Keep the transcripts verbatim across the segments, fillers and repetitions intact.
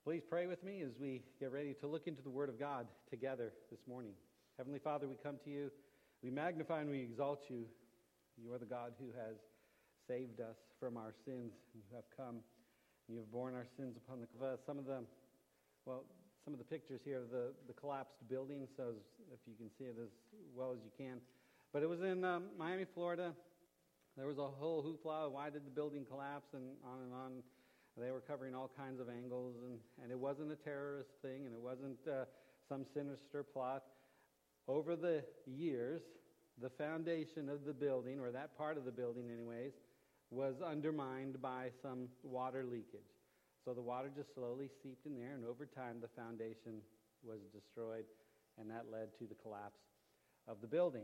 Please pray with me as we get ready to look into the Word of God together this morning. Heavenly Father, we come to you. We magnify and we exalt you. You are the God who has saved us from our sins. And you have come and you have borne our sins upon the cross. Uh, some of the, well, some of the pictures here of the, the collapsed building, so as, if you can see it as well as you can. But it was in um, Miami, Florida. There was a whole hoopla. Why did the building collapse, and on and on. They were covering all kinds of angles, and, and it wasn't a terrorist thing, and it wasn't uh, some sinister plot. Over the years, the foundation of the building, or that part of the building anyways, was undermined by some water leakage. So the water just slowly seeped in there, and over time the foundation was destroyed, and that led to the collapse of the building.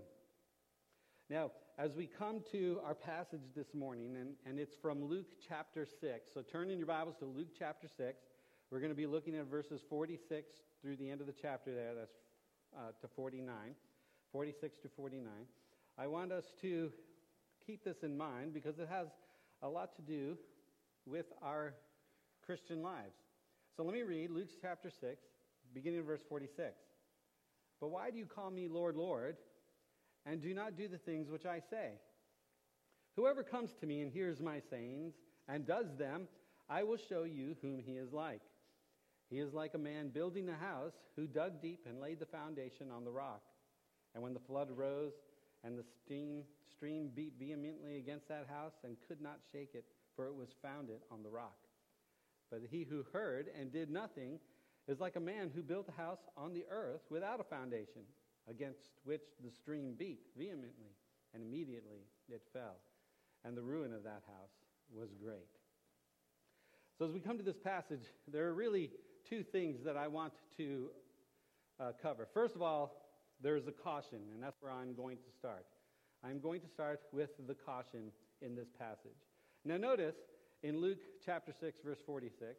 Now, as we come to our passage this morning, and, and it's from Luke chapter six, so turn in your Bibles to Luke chapter six. We're going to be looking at verses forty-six through the end of the chapter there, that's uh, to forty-nine, forty-six to forty-nine. I want us to keep this in mind because it has a lot to do with our Christian lives. So let me read Luke chapter six, beginning in verse forty-six. But why do you call me Lord, Lord, and do not do the things which I say? Whoever comes to me and hears my sayings and does them, I will show you whom he is like. He is like a man building a house who dug deep and laid the foundation on the rock. And when the flood arose and the stream, stream beat vehemently against that house and could not shake it, for it was founded on the rock. But he who heard and did nothing is like a man who built a house on the earth without a foundation, against which the stream beat vehemently, and immediately it fell. And the ruin of that house was great. So as we come to this passage, there are really two things that I want to uh, cover. First of all, there's a caution, and that's where I'm going to start. I'm going to start with the caution in this passage. Now notice, in Luke chapter six, verse forty-six,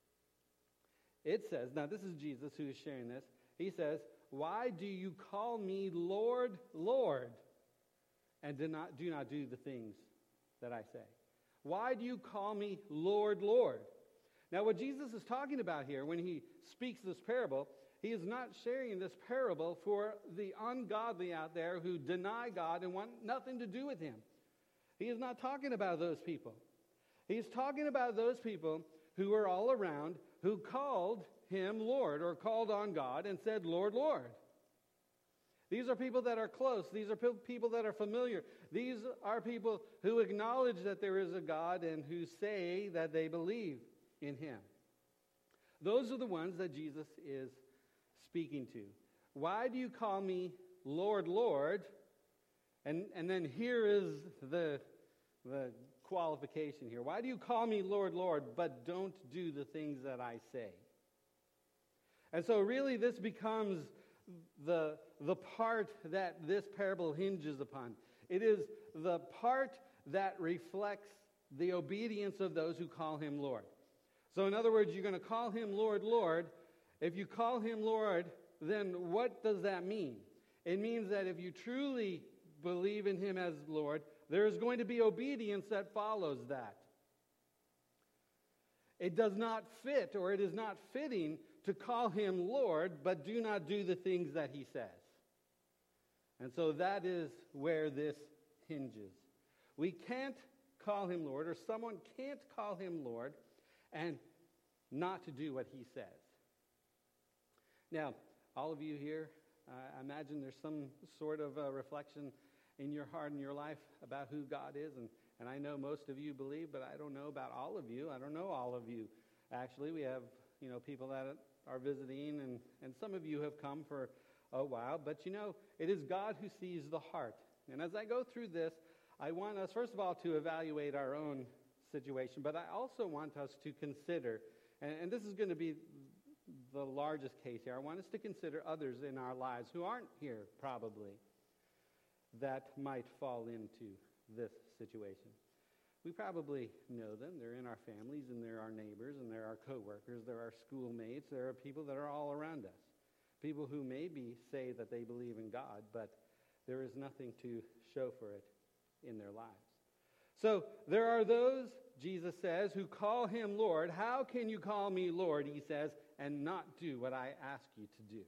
it says, now this is Jesus who is sharing this, he says, why do you call me Lord, Lord, and do not, do not do the things that I say? Why do you call me Lord, Lord? Now what Jesus is talking about here when he speaks this parable, he is not sharing this parable for the ungodly out there who deny God and want nothing to do with him. He is not talking about those people. He's talking about those people who are all around, who called him Lord, or called on God and said, Lord, Lord. These are people that are close. These are people that are familiar. These are people who acknowledge that there is a God and who say that they believe in him. Those are the ones that Jesus is speaking to. Why do you call me Lord, Lord? And, and then here is the, the qualification here. Why do you call me Lord, Lord, but don't do the things that I say? And so really this becomes the, the part that this parable hinges upon. It is the part that reflects the obedience of those who call him Lord. So in other words, you're going to call him Lord, Lord. If you call him Lord, then what does that mean? It means that if you truly believe in him as Lord, there is going to be obedience that follows that. It does not fit, or it is not fitting to call him Lord, but do not do the things that he says. And so that is where this hinges. We can't call him Lord, or someone can't call him Lord, and not to do what he says. Now, all of you here, uh, I imagine there's some sort of uh, reflection in your heart and your life about who God is, and, and I know most of you believe, but I don't know about all of you. I don't know all of you. Actually, we have, you know, people that are visiting, and, and some of you have come for a while, but you know, it is God who sees the heart. And as I go through this, I want us, first of all, to evaluate our own situation, but I also want us to consider, and, and this is going to be the largest case here, I want us to consider others in our lives who aren't here, probably, that might fall into this situation. We probably know them. They're in our families, and they're our neighbors, and they're our coworkers, they're our schoolmates, there are people that are all around us. People who maybe say that they believe in God, but there is nothing to show for it in their lives. So there are those, Jesus says, who call him Lord. How can you call me Lord, he says, and not do what I ask you to do?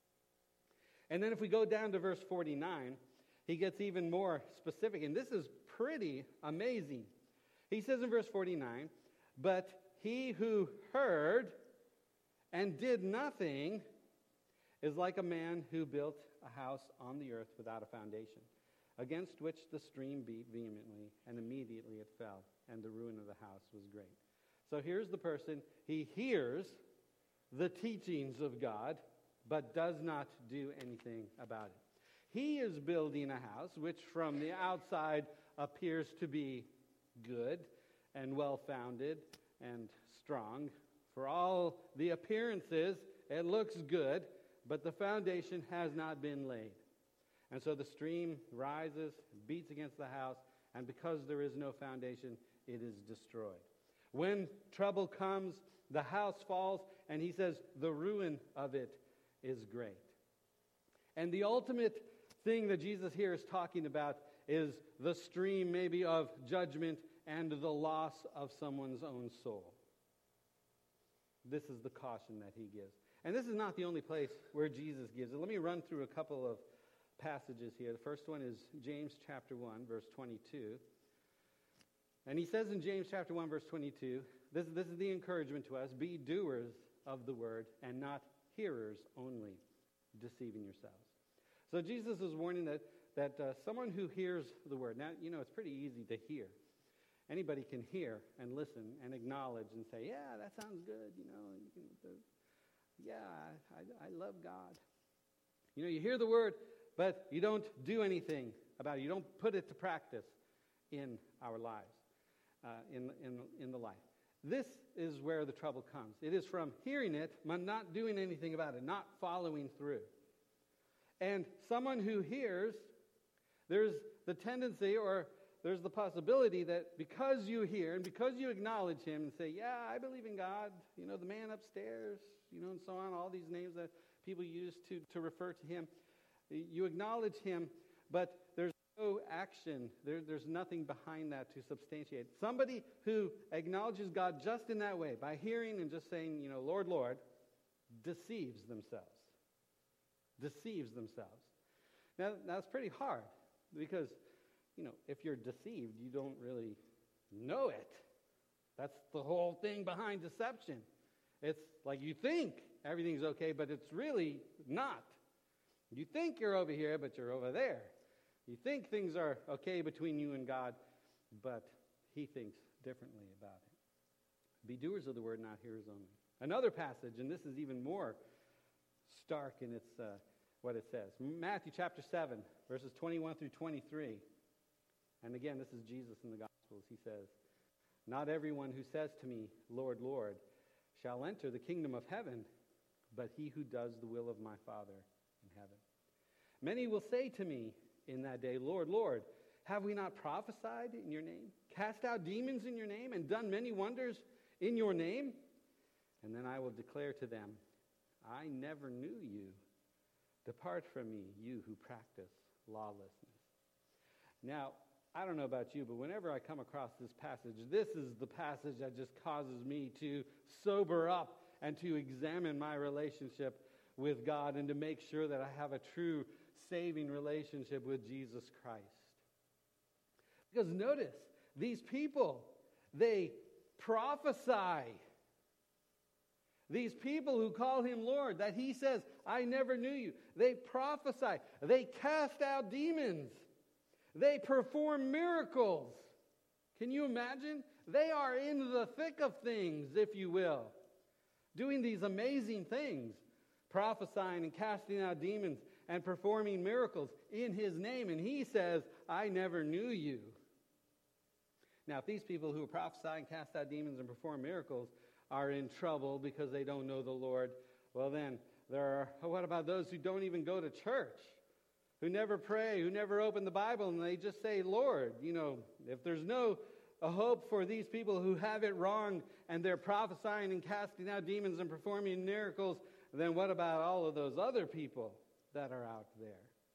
And then if we go down to verse forty-nine, he gets even more specific. And this is pretty amazing. He says in verse forty-nine, but he who heard and did nothing is like a man who built a house on the earth without a foundation, against which the stream beat vehemently, and immediately it fell, and the ruin of the house was great. So here's the person, he hears the teachings of God, but does not do anything about it. He is building a house which from the outside appears to be good and well-founded and strong. For all the appearances, it looks good, but the foundation has not been laid. And so the stream rises, beats against the house, and because there is no foundation, it is destroyed. When trouble comes, the house falls, and he says the ruin of it is great. And the ultimate thing that Jesus here is talking about is the stream maybe of judgment and the loss of someone's own soul. This is the caution that he gives. And this is not the only place where Jesus gives it. Let me run through a couple of passages here. The first one is James chapter one, verse twenty-two. And he says in James chapter one, verse twenty-two, this, this is the encouragement to us, be doers of the word and not hearers only, deceiving yourselves. So Jesus is warning that, that uh, someone who hears the word, now, you know, it's pretty easy to hear. Anybody can hear and listen and acknowledge and say, yeah, that sounds good, you know, you can, the, yeah, I, I love God. You know, you hear the word, but you don't do anything about it. You don't put it to practice in our lives, uh, in, in, in the life. This is where the trouble comes. It is from hearing it, but not doing anything about it, not following through. And someone who hears, there's the tendency or there's the possibility that because you hear and because you acknowledge him and say, yeah, I believe in God, you know, the man upstairs, you know, and so on, all these names that people use to, to refer to him, you acknowledge him, but there's no action. There, there's nothing behind that to substantiate. Somebody who acknowledges God just in that way, by hearing and just saying, you know, Lord, Lord, deceives themselves. Deceives themselves. Now, that's pretty hard because, you know, if you're deceived, you don't really know it. That's the whole thing behind deception. It's like you think everything's okay, but it's really not. You think you're over here, but you're over there. You think things are okay between you and God, but he thinks differently about it. Be doers of the word, not hearers only. Another passage, and this is even more stark in its uh, what it says. Matthew chapter seven, verses twenty-one through twenty-three. And again, this is Jesus in the Gospels. He says, not everyone who says to me, Lord, Lord, shall enter the kingdom of heaven, but he who does the will of my Father in heaven. Many will say to me in that day, Lord, Lord, have we not prophesied in your name, cast out demons in your name, and done many wonders in your name? And then I will declare to them, I never knew you. Depart from me, you who practice lawlessness. Now, I don't know about you, but whenever I come across this passage, this is the passage that just causes me to sober up and to examine my relationship with God and to make sure that I have a true saving relationship with Jesus Christ. Because notice, these people, they prophesy. These people who call him Lord, that he says, I never knew you. They prophesy. They cast out demons. They perform miracles. Can you imagine? They are in the thick of things, if you will, doing these amazing things, prophesying and casting out demons and performing miracles in his name. And he says, I never knew you. Now, if these people who prophesy and cast out demons and perform miracles are in trouble because they don't know the Lord, well then, there are, what about those who don't even go to church? Who never pray, who never open the Bible, and they just say, Lord, you know, if there's no a hope for these people who have it wrong and they're prophesying and casting out demons and performing miracles, then what about all of those other people that are out there?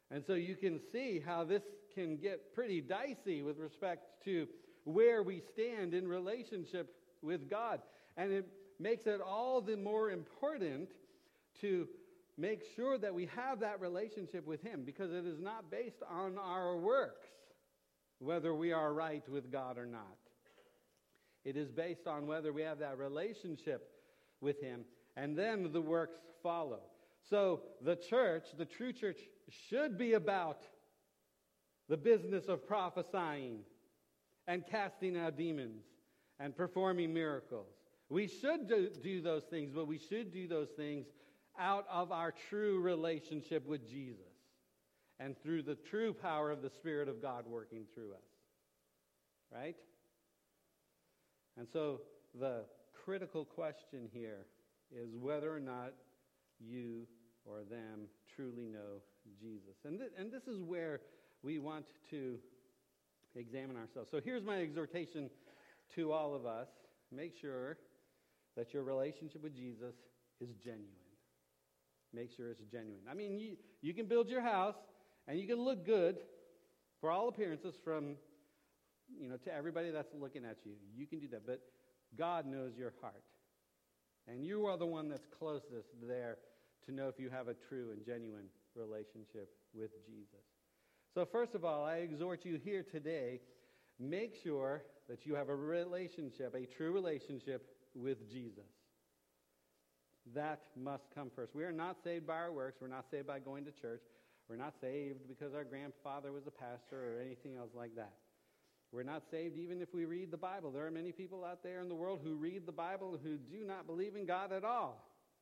And so you can see how this can get pretty dicey with respect to where we stand in relationship with God. And it makes it all the more important to make sure that we have that relationship with Him, because it is not based on our works, whether we are right with God or not. It is based on whether we have that relationship with Him, and then the works follow. So the church, the true church, should be about the business of prophesying and casting out demons and performing miracles. We should do, do those things, but we should do those things out of our true relationship with Jesus and through the true power of the Spirit of God working through us. Right? And so the critical question here is whether or not you or them truly know Jesus. And, th- and this is where we want to examine ourselves. So here's my exhortation to all of us. Make sure that your relationship with Jesus is genuine. Make sure it's genuine. I mean, you, you can build your house and you can look good for all appearances from, you know, to everybody that's looking at you. You can do that, but God knows your heart. And you are the one that's closest there to know if you have a true and genuine relationship with Jesus. So first of all, I exhort you here today, make sure that you have a relationship, a true relationship with Jesus. That must come first. We are not saved by our works. We're not saved by going to church. We're not saved because our grandfather was a pastor or anything else like that. We're not saved even if we read the Bible. There are many people out there in the world who read the Bible who do not believe in God at all.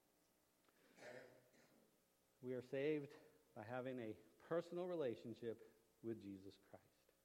We are saved by having a personal relationship with Jesus Christ.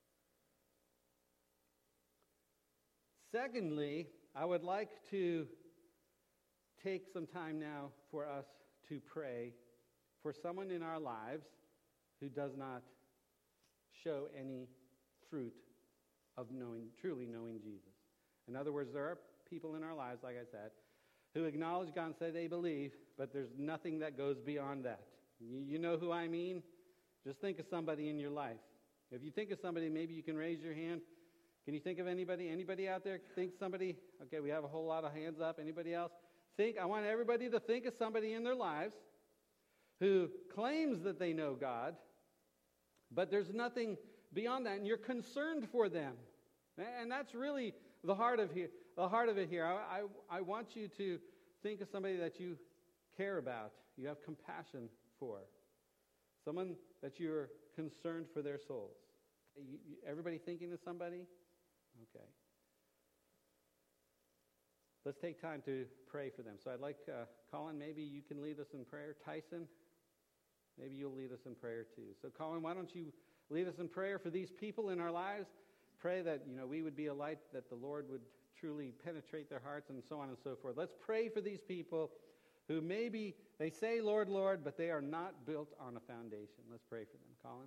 Secondly, I would like to take some time now for us to pray for someone in our lives who does not show any fruit of knowing, truly knowing Jesus. In other words, there are people in our lives, like I said, who acknowledge God and say they believe, but there's nothing that goes beyond that. You, you know who I mean? Just think of somebody in your life. If you think of somebody, maybe you can raise your hand. Can you think of anybody? Anybody out there think somebody? Okay, we have a whole lot of hands up. Anybody else? Think. I want everybody to think of somebody in their lives who claims that they know God, but there's nothing beyond that, and you're concerned for them. And that's really the heart of here. The heart of it here. I, I, I want you to think of somebody that you care about, you have compassion for, someone that you're concerned for their souls. You, you, everybody thinking of somebody? Okay. Let's take time to pray for them. So I'd like, uh, Colin, maybe you can lead us in prayer. Tyson, maybe you'll lead us in prayer too. So Colin, why don't you lead us in prayer for these people in our lives? Pray that, you know, we would be a light, that the Lord would truly penetrate their hearts, and so on and so forth. Let's pray for these people who maybe they say, Lord, Lord, but they are not built on a foundation. Let's pray for them. Colin?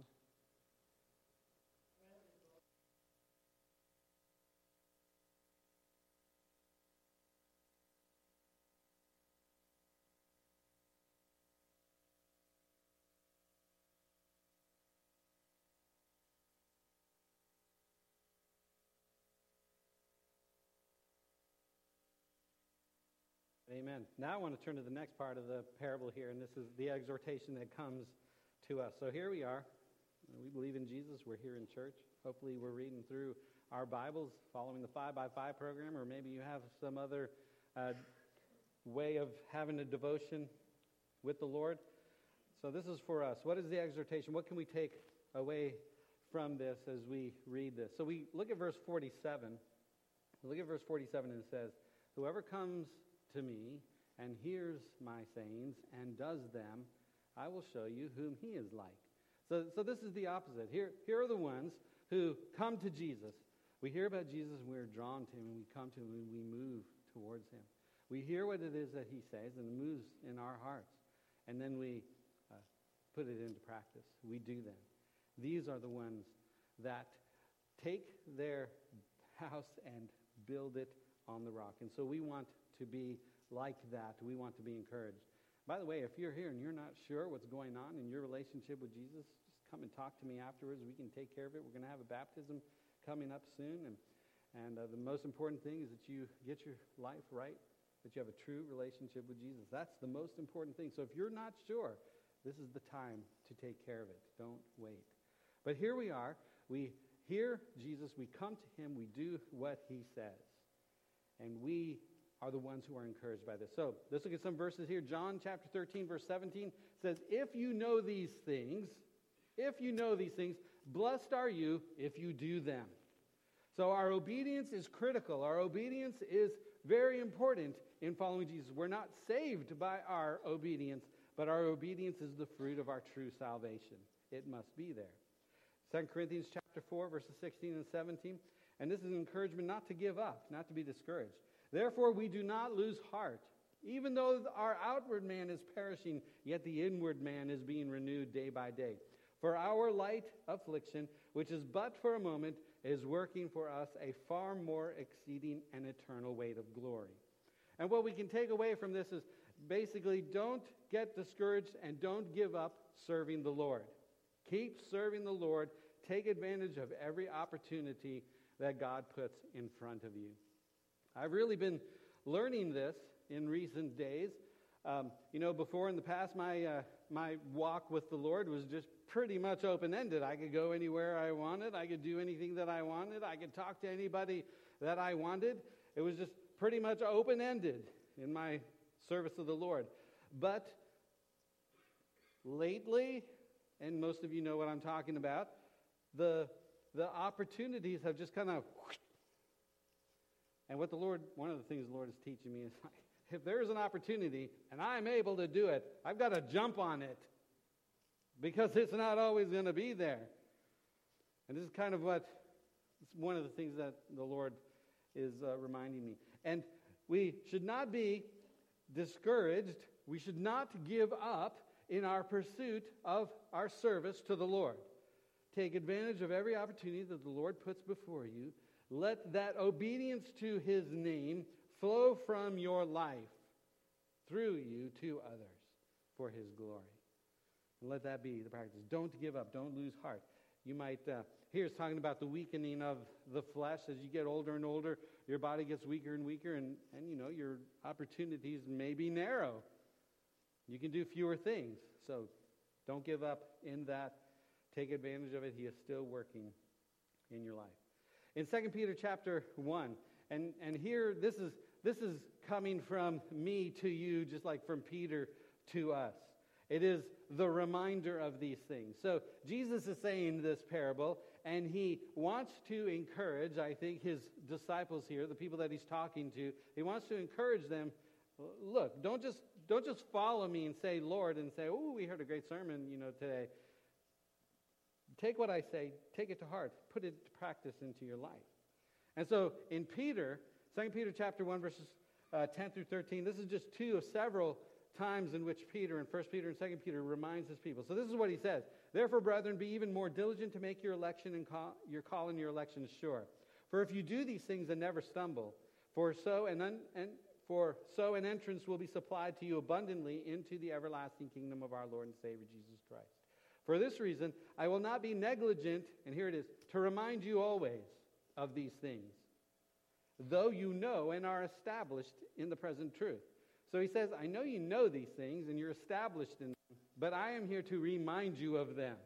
Amen. Now I want to turn to the next part of the parable here, and this is the exhortation that comes to us. So here we are. We believe in Jesus. We're here in church. Hopefully we're reading through our Bibles, following the five by five program, or maybe you have some other uh, way of having a devotion with the Lord. So this is for us. What is the exhortation? What can we take away from this as we read this? So we look at verse forty-seven. Look at verse forty-seven, and it says, whoever comes to me and hears my sayings and does them, I will show you whom he is like. So, so this is the opposite. Here, here are the ones who come to Jesus. We hear about Jesus and we're drawn to him, and we come to him and we move towards him. We hear what it is that he says, and it moves in our hearts. And then we uh, put it into practice. We do them. These are the ones that take their house and build it on the rock. And so we want to be like that. We want to be encouraged. By the way, if you're here and you're not sure what's going on in your relationship with Jesus, just come and talk to me afterwards. We can take care of it. We're going to have a baptism coming up soon. And, and uh, the most important thing is that you get your life right, that you have a true relationship with Jesus. That's the most important thing. So if you're not sure, this is the time to take care of it. Don't wait. But here we are. We hear Jesus. We come to him. We do what he says. And we are the ones who are encouraged by this. So let's look at some verses here. John chapter thirteen, verse seventeen says, if you know these things, if you know these things, blessed are you if you do them. So our obedience is critical. Our obedience is very important in following Jesus. We're not saved by our obedience, but our obedience is the fruit of our true salvation. It must be there. Second Corinthians chapter four, verses sixteen and seventeen. And this is an encouragement not to give up, not to be discouraged. Therefore, we do not lose heart. Even though our outward man is perishing, yet the inward man is being renewed day by day. For our light affliction, which is but for a moment, is working for us a far more exceeding and eternal weight of glory. And what we can take away from this is basically don't get discouraged and don't give up serving the Lord. Keep serving the Lord. Take advantage of every opportunity that God puts in front of you. I've really been learning this in recent days. Um, you know, before in the past, my uh, my walk with the Lord was just pretty much open-ended. I could go anywhere I wanted. I could do anything that I wanted. I could talk to anybody that I wanted. It was just pretty much open-ended in my service of the Lord. But lately, and most of you know what I'm talking about, the the opportunities have just kind of, and what the Lord, one of the things the Lord is teaching me is like, if there's an opportunity and I'm able to do it, I've got to jump on it because it's not always going to be there. And this is kind of what, it's one of the things that the Lord is uh, reminding me. And we should not be discouraged. We should not give up in our pursuit of our service to the Lord. Take advantage of every opportunity that the Lord puts before you. Let that obedience to his name flow from your life through you to others for his glory. And let that be the practice. Don't give up. Don't lose heart. You might, uh, here it's talking about the weakening of the flesh. As you get older and older, your body gets weaker and weaker, and, and you know, your opportunities may be narrow. You can do fewer things. So don't give up in that. Take advantage of it. He is still working in your life. In Second Peter chapter one, and, and here this is this is coming from me to you, just like from Peter to us. It is the reminder of these things. So Jesus is saying this parable, and he wants to encourage, I think, his disciples here, the people that he's talking to. He wants to encourage them. Look, don't just don't just follow me and say, Lord, and say, oh, we heard a great sermon, you know, today. Take what I say, take it to heart, put it to practice into your life. And so in Peter, Second Peter chapter one, verses uh, ten through thirteen, this is just two of several times in which Peter and First Peter and Second Peter reminds his people. So this is what he says. Therefore, brethren, be even more diligent to make your election and call, your call and your election sure. For if you do these things and never stumble, for so an un, and for so an entrance will be supplied to you abundantly into the everlasting kingdom of our Lord and Savior Jesus Christ. For this reason, I will not be negligent, and here it is, to remind you always of these things, though you know and are established in the present truth. So he says, I know you know these things, and you're established in them, but I am here to remind you of them.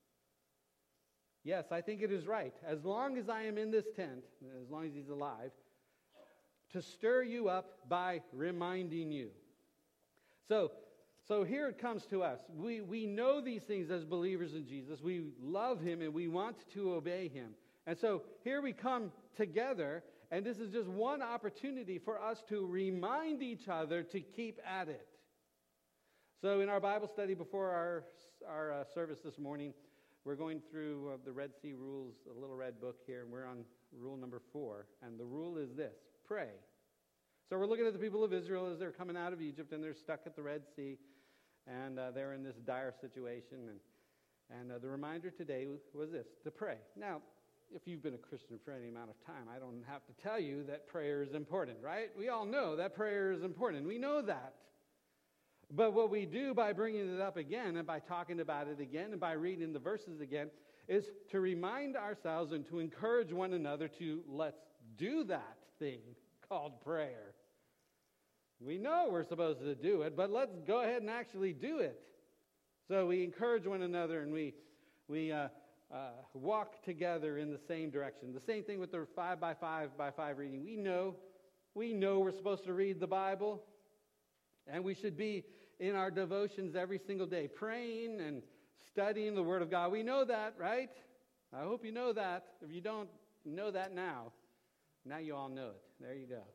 Yes, I think it is right, as long as I am in this tent, as long as he's alive, to stir you up by reminding you. So, So here it comes to us. We, we know these things as believers in Jesus. We love him and we want to obey him. And so here we come together, and this is just one opportunity for us to remind each other to keep at it. So in our Bible study before our, our uh, service this morning, we're going through uh, the Red Sea Rules, a little red book here, and we're on rule number four. And the rule is this: pray. So we're looking at the people of Israel as they're coming out of Egypt, and they're stuck at the Red Sea. And uh, they're in this dire situation. And, and uh, the reminder today was this, to pray. Now, if you've been a Christian for any amount of time, I don't have to tell you that prayer is important, right? We all know that prayer is important. We know that. But what we do by bringing it up again and by talking about it again and by reading the verses again is to remind ourselves and to encourage one another to let's do that thing called prayer. We know we're supposed to do it, but let's go ahead and actually do it. So we encourage one another and we we uh, uh, walk together in the same direction. The same thing with the five by five by five reading. We know, we know we're supposed to read the Bible, and we should be in our devotions every single day, praying and studying the Word of God. We know that, right? I hope you know that. If you don't know that now, now you all know it. There you go.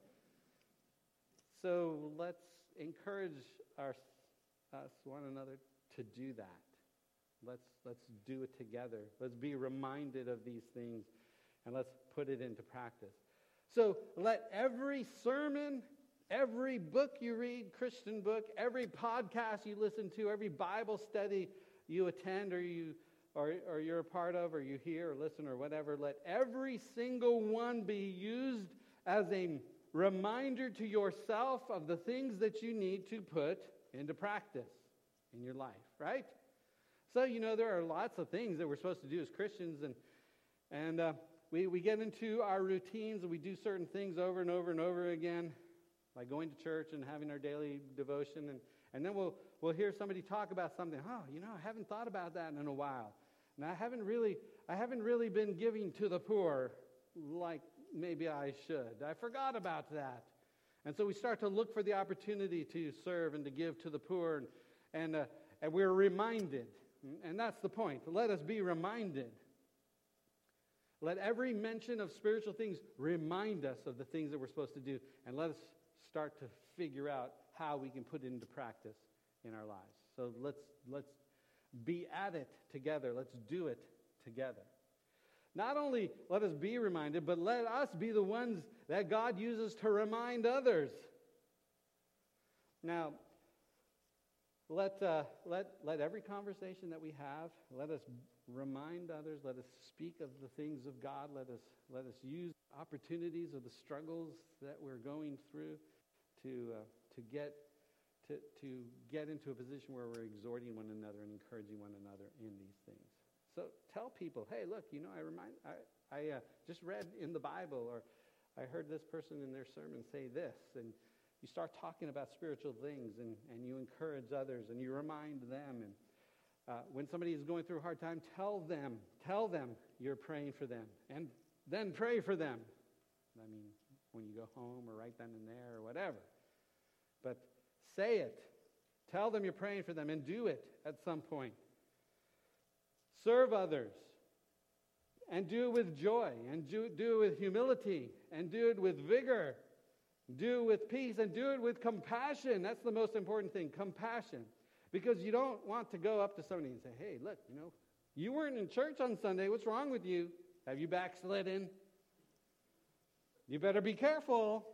So let's encourage our, us, one another, to do that. Let's let's do it together. Let's be reminded of these things, and let's put it into practice. So let every sermon, every book you read, Christian book, every podcast you listen to, every Bible study you attend or you or, or you're a part of or you hear or listen or whatever, let every single one be used as a reminder to yourself of the things that you need to put into practice in your life, right? So, you know, there are lots of things that we're supposed to do as Christians, and and uh, we, we get into our routines and we do certain things over and over and over again, like going to church and having our daily devotion, and, and then we'll we'll hear somebody talk about something. Oh, you know, I haven't thought about that in a while. And I haven't really I haven't really been giving to the poor like maybe I should. I forgot about that. And so we start to look for the opportunity to serve and to give to the poor, and and, uh, and we're reminded. And that's the point. Let us be reminded. Let every mention of spiritual things remind us of the things that we're supposed to do, and let us start to figure out how we can put it into practice in our lives. So let's let's be at it together. Let's do it together. Not only let us be reminded, but let us be the ones that God uses to remind others. Now, let uh, let let every conversation that we have, let us remind others. Let us speak of the things of God. Let us let us use opportunities of the struggles that we're going through to uh, to get to to get into a position where we're exhorting one another and encouraging one another in these things. So tell people, hey, look, you know, I remind I I uh, just read in the Bible, or I heard this person in their sermon say this, and you start talking about spiritual things, and, and you encourage others, and you remind them. And uh, when somebody is going through a hard time, tell them, tell them you're praying for them, and then pray for them. I mean, when you go home or right then and there or whatever. But say it. Tell them you're praying for them, and do it at some point. Serve others, and do it with joy, and do, do it with humility, and do it with vigor. Do it with peace, and do it with compassion. That's the most important thing, compassion. Because you don't want to go up to somebody and say, hey, look, you know, you weren't in church on Sunday. What's wrong with you? Have you backslidden? You better be careful.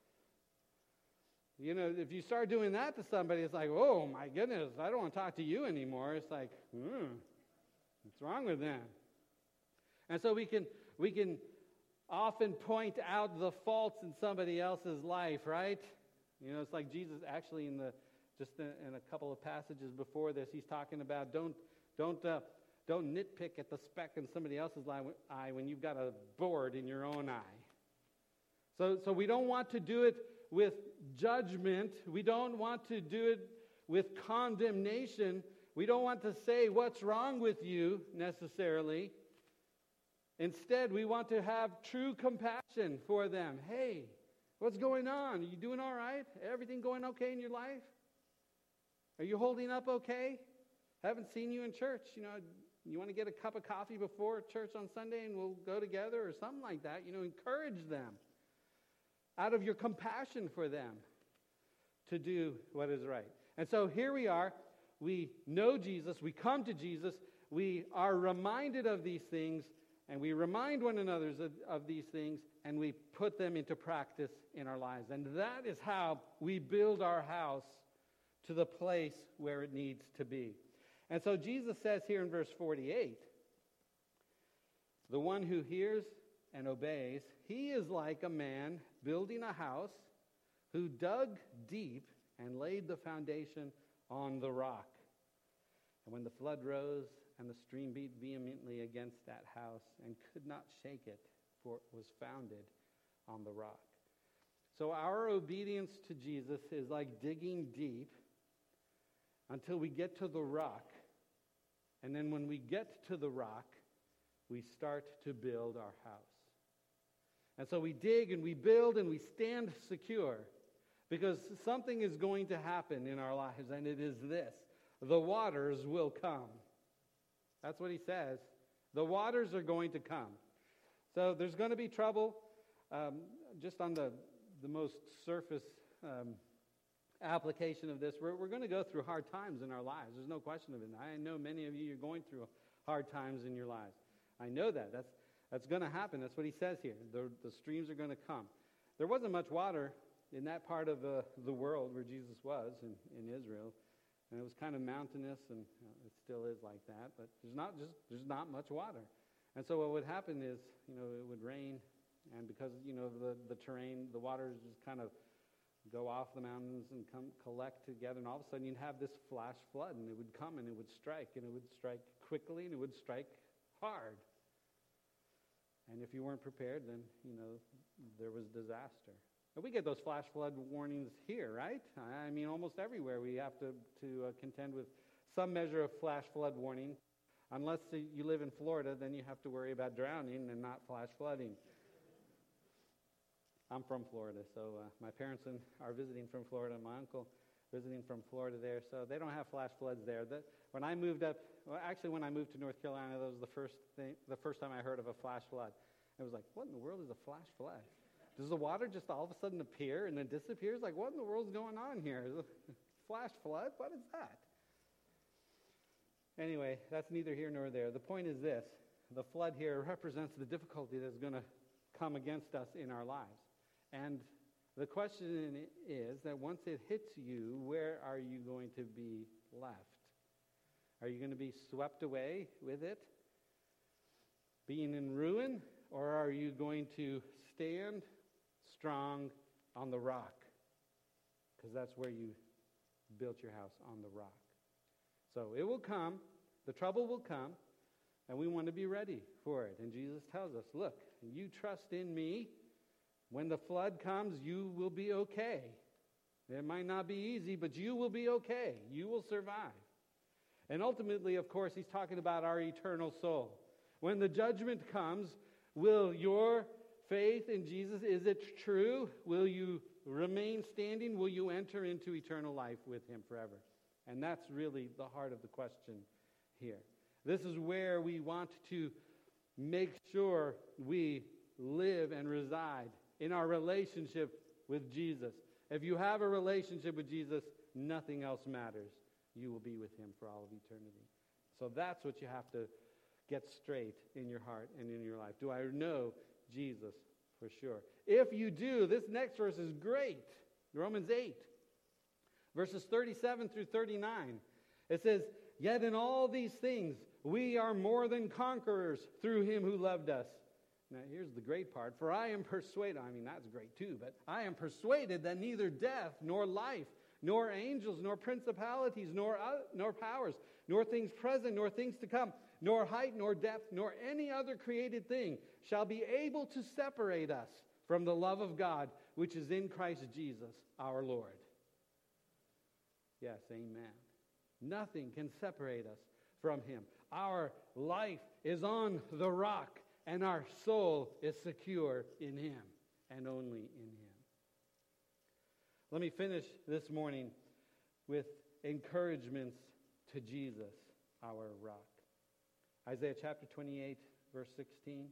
You know, if you start doing that to somebody, it's like, oh, my goodness, I don't want to talk to you anymore. It's like, hmm, what's wrong with them? And so we can we can... often point out the faults in somebody else's life, right? You know, it's like Jesus actually in the just in, in a couple of passages before this, he's talking about don't don't uh, don't nitpick at the speck in somebody else's eye when you've got a board in your own eye. So so we don't want to do it with judgment. We don't want to do it with condemnation. We don't want to say what's wrong with you necessarily. Instead, we want to have true compassion for them. Hey, what's going on? Are you doing all right? Everything going okay in your life? Are you holding up okay? Haven't seen you in church. You know, you want to get a cup of coffee before church on Sunday and we'll go together or something like that. You know, encourage them out of your compassion for them to do what is right. And so here we are. We know Jesus. We come to Jesus. We are reminded of these things. And we remind one another of, of these things, and we put them into practice in our lives. And that is how we build our house to the place where it needs to be. And so Jesus says here in verse forty-eight, the one who hears and obeys, he is like a man building a house who dug deep and laid the foundation on the rock. And when the flood rose, and the stream beat vehemently against that house, and could not shake it, for it was founded on the rock. So our obedience to Jesus is like digging deep until we get to the rock. And then when we get to the rock, we start to build our house. And so we dig and we build and we stand secure because something is going to happen in our lives, and it is this: the waters will come. That's what he says. The waters are going to come. So there's going to be trouble. Um, just on the, the most surface um, application of this, we're, we're going to go through hard times in our lives. There's no question of it. I know many of you are going through hard times in your lives. I know that. That's that's going to happen. That's what he says here. The, the streams are going to come. There wasn't much water in that part of the, the world where Jesus was, in, in Israel. And it was kind of mountainous, and you know, it still is like that. But there's not just there's not much water. And so what would happen is, you know, it would rain, and because, you know, the, the terrain, the waters just kind of go off the mountains and come collect together, and all of a sudden you'd have this flash flood, and it would come and it would strike, and it would strike quickly, and it would strike hard. And if you weren't prepared, then, you know, there was disaster. And we get those flash flood warnings here, right? I mean, almost everywhere we have to, to uh, contend with some measure of flash flood warning. Unless you live in Florida, then you have to worry about drowning and not flash flooding. I'm from Florida, so uh, my parents are visiting from Florida. My uncle visiting from Florida there, so they don't have flash floods there. The, when I moved up, well, actually when I moved to North Carolina, that was the first thing, the first time I heard of a flash flood. It was like, what in the world is a flash flood? Does the water just all of a sudden appear and then disappears? Like, what in the world's going on here? Flash flood? What is that? Anyway, that's neither here nor there. The point is this: the flood here represents the difficulty that's going to come against us in our lives. And the question is that once it hits you, where are you going to be left? Are you going to be swept away with it, being in ruin, or are you going to stand strong on the rock? Because that's where you built your house, on the rock. So it will come, the trouble will come, and we want to be ready for it. And Jesus tells us, look, you trust in me. When the flood comes, you will be okay. It might not be easy, but you will be okay. You will survive. And ultimately, of course, he's talking about our eternal soul. When the judgment comes, will your faith in Jesus, is it true? Will you remain standing? Will you enter into eternal life with him forever? And that's really the heart of the question here. This is where we want to make sure we live and reside, in our relationship with Jesus. If you have a relationship with Jesus, nothing else matters. You will be with him for all of eternity. So that's what you have to get straight in your heart and in your life. Do I know Jesus for sure? If you do, this next verse is great. Romans eight, verses thirty-seven through thirty-nine. It says, yet in all these things we are more than conquerors through him who loved us. Now here's the great part. For I am persuaded, I mean that's great too, but I am persuaded that neither death nor life, nor angels, nor principalities, nor, uh, nor powers, nor things present, nor things to come, nor height, nor depth, nor any other created thing shall be able to separate us from the love of God, which is in Christ Jesus our Lord. Yes, amen. Nothing can separate us from him. Our life is on the rock, and our soul is secure in him and only in him. Let me finish this morning with encouragements to Jesus, our rock. Isaiah chapter twenty-eight, verse sixteen.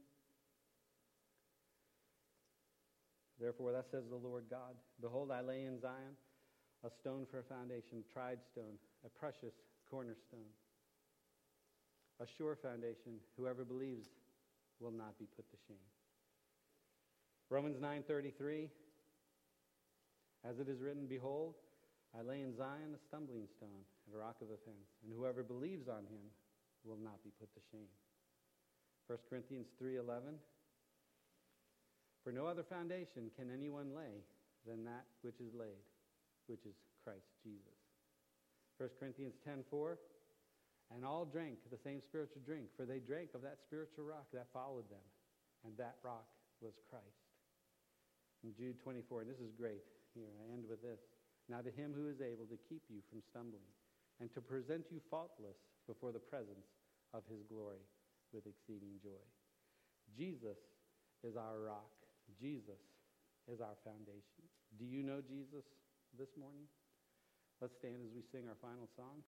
Therefore, thus says the Lord God, behold, I lay in Zion a stone for a foundation, a tried stone, a precious cornerstone, a sure foundation. Whoever believes will not be put to shame. Romans nine thirty-three. As it is written, behold, I lay in Zion a stumbling stone, a rock of offense, and whoever believes on him will not be put to shame. First Corinthians three eleven. For no other foundation can anyone lay than that which is laid, which is Christ Jesus. First Corinthians ten four, and all drank the same spiritual drink, for they drank of that spiritual rock that followed them, and that rock was Christ. In Jude twenty-four, and this is great. Here, I end with this. Now to him who is able to keep you from stumbling, and to present you faultless before the presence of his glory with exceeding joy. Jesus is our rock. Jesus is our foundation. Do you know Jesus this morning? Let's stand as we sing our final song.